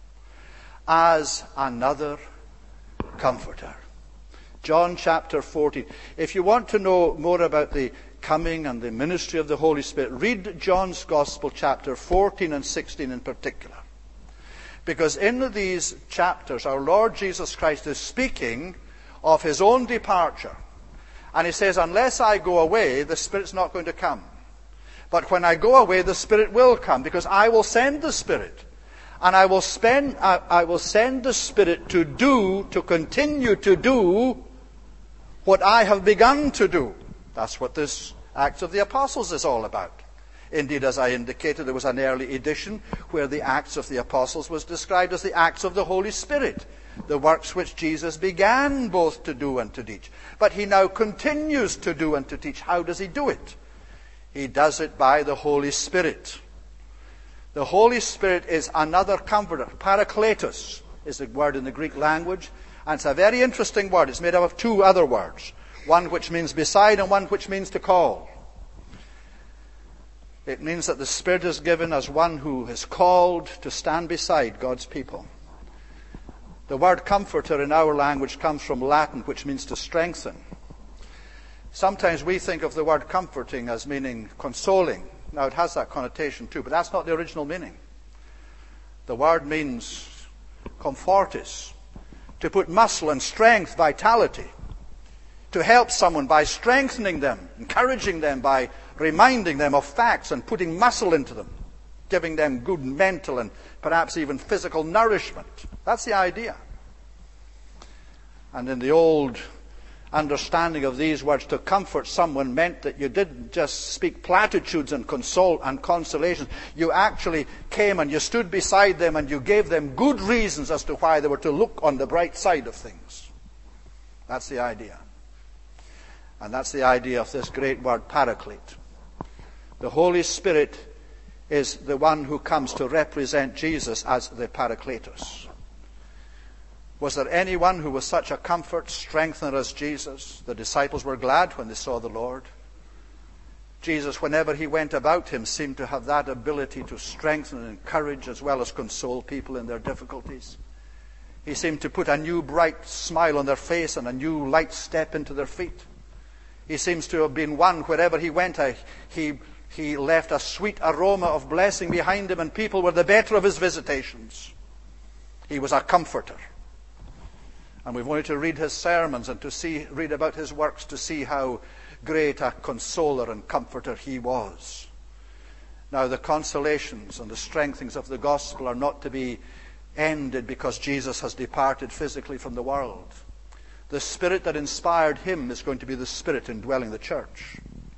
as another comforter. John chapter fourteen. If you want to know more about the coming and the ministry of the Holy Spirit, read John's Gospel chapter fourteen and sixteen in particular. Because in these chapters, our Lord Jesus Christ is speaking of his own departure. And he says, unless I go away, the Spirit's not going to come. But when I go away, the Spirit will come, because I will send the Spirit. And I will spend, I, I will send the Spirit to do, to continue to do what I have begun to do. That's what this Acts of the Apostles is all about. Indeed, as I indicated, there was an early edition where the Acts of the Apostles was described as the Acts of the Holy Spirit, the works which Jesus began both to do and to teach. But he now continues to do and to teach. How does he do it? He does it by the Holy Spirit. The Holy Spirit is another comforter. Parakletos is the word in the Greek language. And it's a very interesting word. It's made up of two other words. One which means beside and one which means to call. It means that the Spirit is given as one who is called to stand beside God's people. The word comforter in our language comes from Latin, which means to strengthen. Sometimes we think of the word comforting as meaning consoling. Now, it has that connotation too, but that's not the original meaning. The word means comfortis, to put muscle and strength, vitality, to help someone by strengthening them, encouraging them by reminding them of facts and putting muscle into them, giving them good mental and perhaps even physical nourishment. That's the idea. And in the old understanding of these words, to comfort someone meant that you didn't just speak platitudes and console and consolations. You actually came and you stood beside them and you gave them good reasons as to why they were to look on the bright side of things. That's the idea. And that's the idea of this great word, paraclete. The Holy Spirit is the one who comes to represent Jesus as the Paracletus. Was there anyone who was such a comfort, strengthener as Jesus? The disciples were glad when they saw the Lord. Jesus, whenever he went about him, seemed to have that ability to strengthen and encourage as well as console people in their difficulties. He seemed to put a new bright smile on their face and a new light step into their feet. He seems to have been one, wherever he went, he, he left a sweet aroma of blessing behind him, and people were the better of his visitations. He was a comforter. And we've only to read his sermons and to see, read about his works to see how great a consoler and comforter he was. Now, the consolations and the strengthenings of the gospel are not to be ended because Jesus has departed physically from the world. The Spirit that inspired him is going to be the Spirit indwelling the church.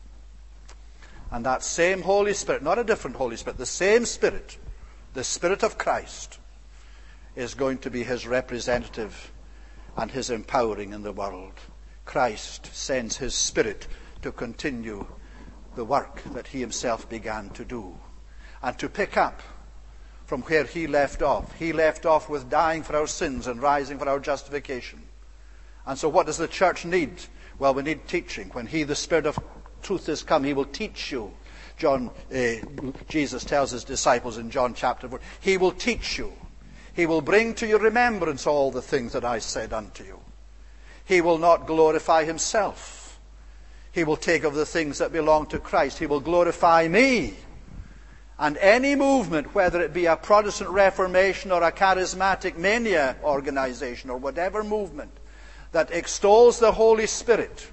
And that same Holy Spirit, not a different Holy Spirit, the same Spirit, the Spirit of Christ, is going to be his representative and his empowering in the world. Christ sends his Spirit to continue the work that he himself began to do, and to pick up from where he left off. He left off with dying for our sins and rising for our justification. And so what does the church need? Well, we need teaching. When he, the Spirit of truth, is come, he will teach you. John, uh, Jesus tells his disciples in John chapter four, he will teach you. He will bring to your remembrance all the things that I said unto you. He will not glorify himself. He will take of the things that belong to Christ. He will glorify me. And any movement, whether it be a Protestant Reformation or a charismatic mania organization or whatever movement, that extols the Holy Spirit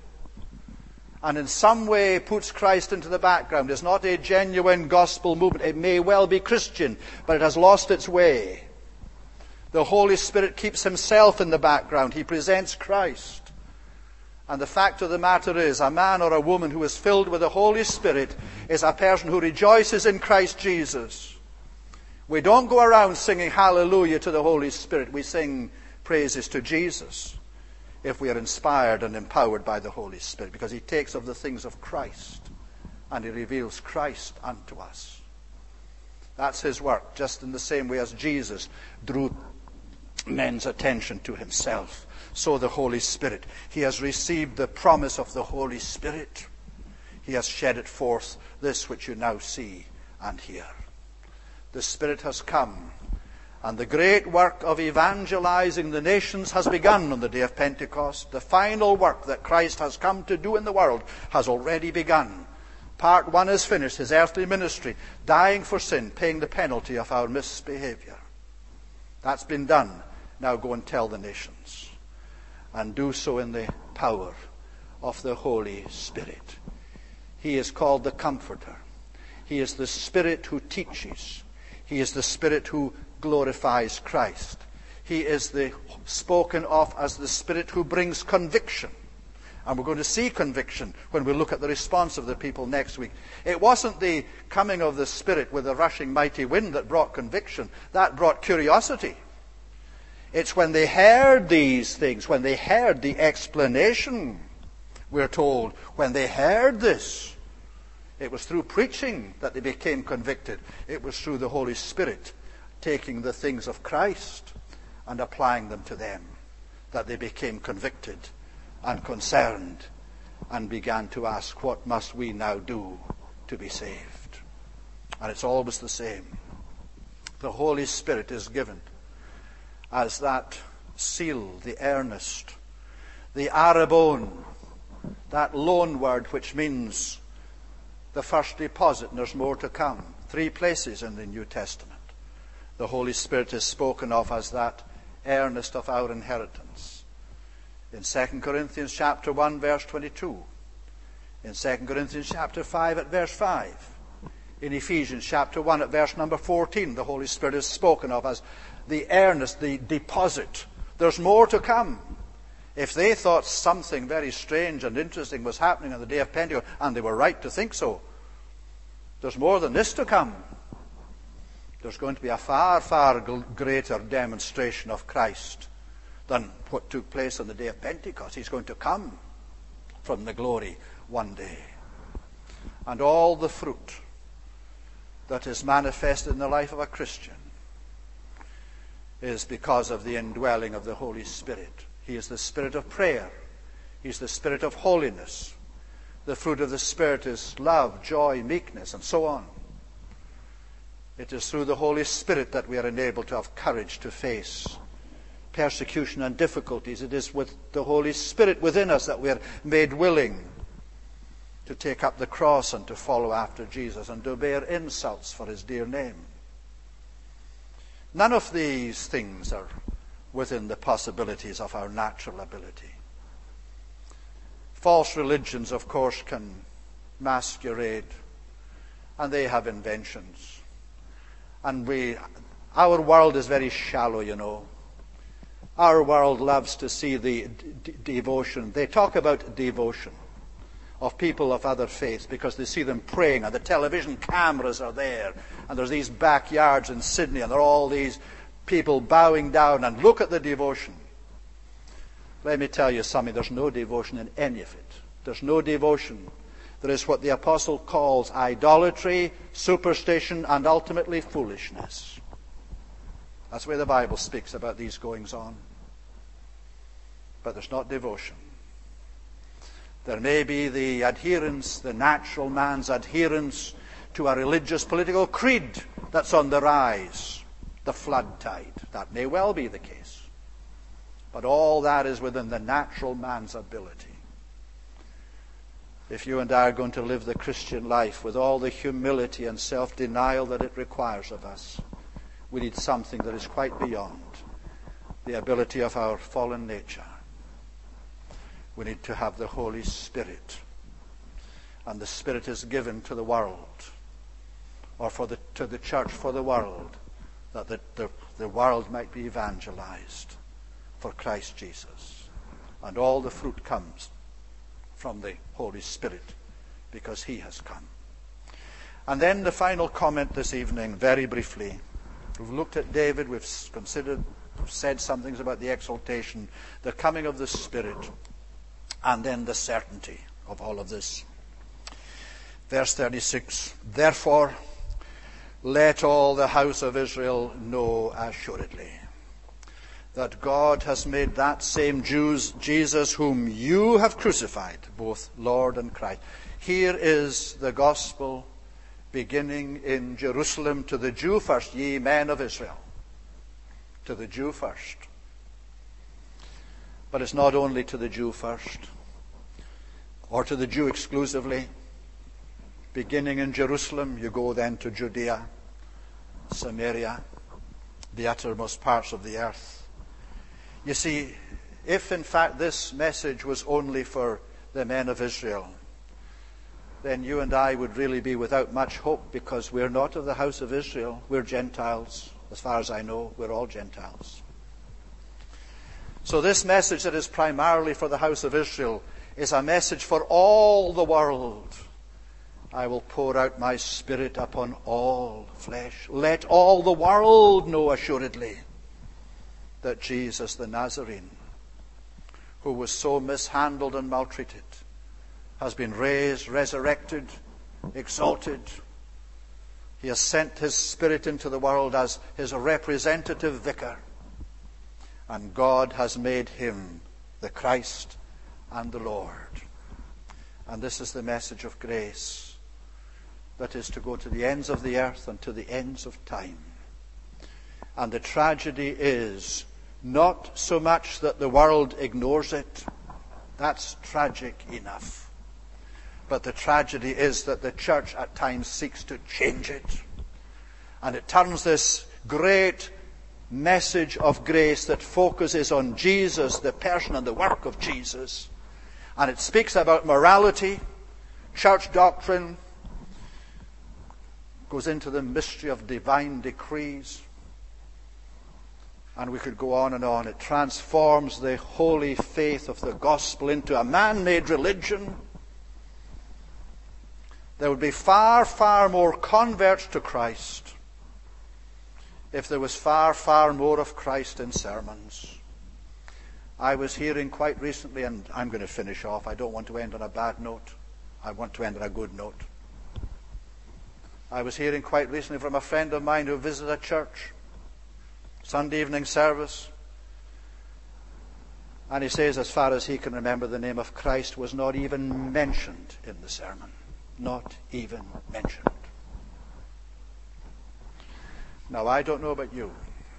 and in some way puts Christ into the background, is not a genuine gospel movement. It may well be Christian, but it has lost its way. The Holy Spirit keeps himself in the background. He presents Christ. And the fact of the matter is, a man or a woman who is filled with the Holy Spirit is a person who rejoices in Christ Jesus. We don't go around singing hallelujah to the Holy Spirit. We sing praises to Jesus if we are inspired and empowered by the Holy Spirit, because he takes of the things of Christ and he reveals Christ unto us. That's his work, just in the same way as Jesus drew men's attention to himself. So the Holy Spirit. He has received the promise of the Holy Spirit. He has shed it forth, this which you now see and hear. The Spirit has come, and the great work of evangelizing the nations has begun on the day of Pentecost. The final work that Christ has come to do in the world has already begun. Part one is finished, his earthly ministry, dying for sin, paying the penalty of our misbehavior. That's been done. Now go and tell the nations, and do so in the power of the Holy Spirit. He is called the Comforter. He is the Spirit who teaches. He is the Spirit who glorifies Christ. He is the spoken of as the Spirit who brings conviction. And we're going to see conviction when we look at the response of the people next week. It wasn't the coming of the Spirit with a rushing mighty wind that brought conviction. That brought curiosity. It's when they heard these things, when they heard the explanation, we're told, when they heard this, it was through preaching that they became convicted. It was through the Holy Spirit taking the things of Christ and applying them to them that they became convicted and concerned and began to ask, what must we now do to be saved? And it's always the same. The Holy Spirit is given as that seal, the earnest, the arabon, that loan word which means the first deposit, and there's more to come. Three places in the New Testament. The Holy Spirit is spoken of as that earnest of our inheritance. In Second Corinthians chapter one, verse twenty-two. In Second Corinthians chapter five at verse five. In Ephesians chapter one at verse number fourteen, the Holy Spirit is spoken of as the earnest, the deposit. There's more to come. If they thought something very strange and interesting was happening on the day of Pentecost, and they were right to think so, there's more than this to come. There's going to be a far, far greater demonstration of Christ than what took place on the day of Pentecost. He's going to come from the glory one day. And all the fruit that is manifested in the life of a Christian is because of the indwelling of the Holy Spirit. He is the Spirit of prayer. He's the Spirit of holiness. The fruit of the Spirit is love, joy, meekness, and so on. It is through the Holy Spirit that we are enabled to have courage to face persecution and difficulties. It is with the Holy Spirit within us that we are made willing to take up the cross and to follow after Jesus and to bear insults for his dear name. None of these things are within the possibilities of our natural ability. False religions, of course, can masquerade, and they have inventions. And we, our world is very shallow, you know. Our world loves to see the d- devotion. They talk about devotion of people of other faiths because they see them praying, and the television cameras are there, and there's these backyards in Sydney, and there are all these people bowing down, and look at the devotion. Let me tell you something, there's no devotion in any of it. There's no devotion. There is what the apostle calls idolatry, superstition, and ultimately foolishness. That's where the Bible speaks about these goings on. But there's not devotion. There may be the adherence, the natural man's adherence to a religious political creed that's on the rise, the flood tide. That may well be the case. But all that is within the natural man's ability. If you and I are going to live the Christian life with all the humility and self-denial that it requires of us, we need something that is quite beyond the ability of our fallen nature. We need to have the Holy Spirit. And the Spirit is given to the world, or for the, to the church for the world, that the, the, the world might be evangelized for Christ Jesus. And all the fruit comes from the Holy Spirit because he has come. And then the final comment this evening, very briefly. We've looked at David, we've considered, we've said some things about the exaltation, the coming of the Spirit, and then the certainty of all of this. Verse thirty-six, therefore, let all the house of Israel know assuredly that God has made that same Jews, Jesus whom you have crucified, both Lord and Christ. Here is the gospel beginning in Jerusalem to the Jew first, ye men of Israel. To the Jew first. But it's not only to the Jew first, or to the Jew exclusively. Beginning in Jerusalem, you go then to Judea, Samaria, the uttermost parts of the earth. You see, if in fact this message was only for the men of Israel, then you and I would really be without much hope, because we're not of the house of Israel. We're Gentiles. As far as I know, we're all Gentiles. So this message that is primarily for the house of Israel is a message for all the world. I will pour out my Spirit upon all flesh. Let all the world know assuredly that Jesus the Nazarene, who was so mishandled and maltreated, has been raised, resurrected, exalted. He has sent his Spirit into the world as his representative vicar. And God has made him the Christ and the Lord. And this is the message of grace that is to go to the ends of the earth and to the ends of time. And the tragedy is not so much that the world ignores it. That's tragic enough. But the tragedy is that the church at times seeks to change it. And it turns this great message of grace that focuses on Jesus, the person and the work of Jesus. And it speaks about morality, church doctrine, goes into the mystery of divine decrees. And we could go on and on. It transforms the holy faith of the gospel into a man-made religion. There would be far, far more converts to Christ if there was far, far more of Christ in sermons. I was hearing quite recently, and I'm going to finish off. I don't want to end on a bad note. I want to end on a good note. I was hearing quite recently from a friend of mine who visited a church, Sunday evening service, and he says, as far as he can remember, the name of Christ was not even mentioned in the sermon. Not even mentioned. Now, I don't know about you,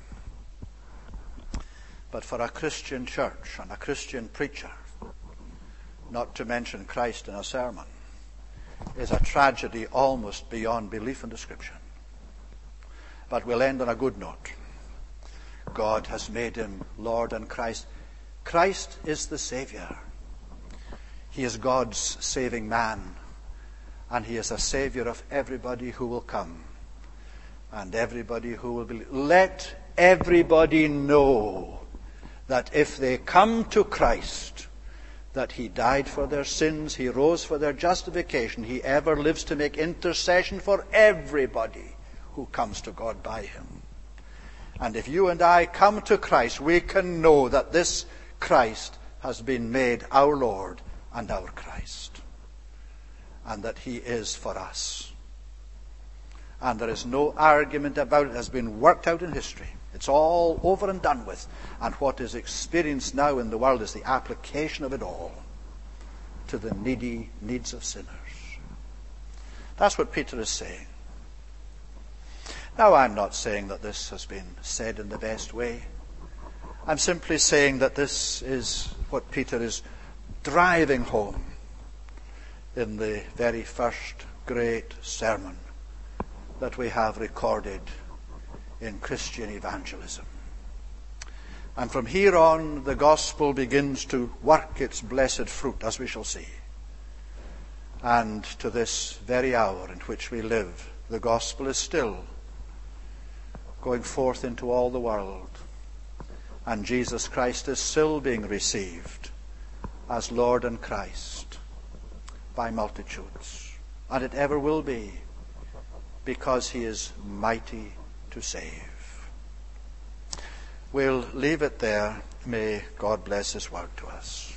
but for a Christian church and a Christian preacher not to mention Christ in a sermon is a tragedy almost beyond belief and description. But we'll end on a good note. God has made him Lord and Christ. Christ is the Savior. He is God's saving man, and he is a Savior of everybody who will come and everybody who will believe. Let everybody know that if they come to Christ, that he died for their sins, he rose for their justification, he ever lives to make intercession for everybody who comes to God by him. And if you and I come to Christ, we can know that this Christ has been made our Lord and our Christ, and that he is for us. And there is no argument about it. It has been worked out in history. It's all over and done with. And what is experienced now in the world is the application of it all to the needy needs of sinners. That's what Peter is saying. Now, I'm not saying that this has been said in the best way. I'm simply saying that this is what Peter is driving home in the very first great sermon that we have recorded in Christian evangelism. And from here on, the gospel begins to work its blessed fruit, as we shall see. And to this very hour in which we live, the gospel is still going forth into all the world. And Jesus Christ is still being received as Lord and Christ by multitudes. And it ever will be, because he is mighty to save. We'll leave it there. May God bless his word to us.